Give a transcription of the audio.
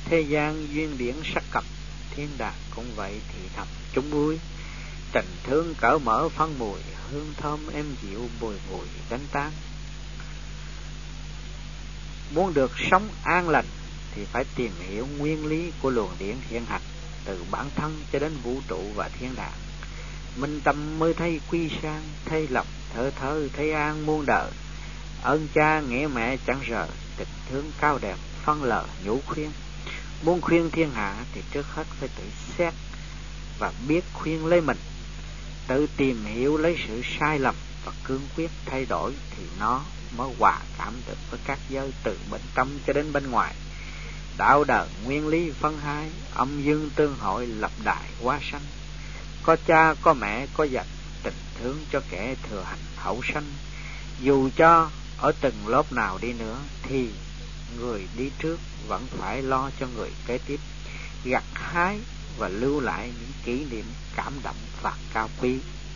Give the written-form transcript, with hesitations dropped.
Thế gian duyên điển sắc cập, thiên đàng cũng vậy thì thầm chúng vui. Tình thương cởi mở phân mùi, hương thơm êm dịu bồi hồi đánh tán. Muốn được sống an lành thì phải tìm hiểu nguyên lý của luồng điển hiện hành, từ bản thân cho đến vũ trụ và thiên đàng. Minh tâm mới thấy quy sang, thấy lòng thở thơ, thấy an muôn đời. Ơn cha nghĩa mẹ chẳng rời, tình thương cao đẹp phân lờ nhủ khuyên. Muốn khuyên thiên hạ thì trước hết phải tự xét và biết khuyên lấy mình. Tự tìm hiểu lấy sự sai lầm và cương quyết thay đổi thì nó mới hòa cảm được với các giới từ bên trong cho đến bên ngoài. Đạo đời nguyên lý phân hai, âm dương tương hội lập đại hóa sanh. Có cha có mẹ có dành tình thương cho kẻ thừa hành hậu sanh. Dù cho ở từng lớp nào đi nữa thì người đi trước vẫn phải lo cho người kế tiếp, gặt hái và lưu lại những kỷ niệm cảm động và cao quý.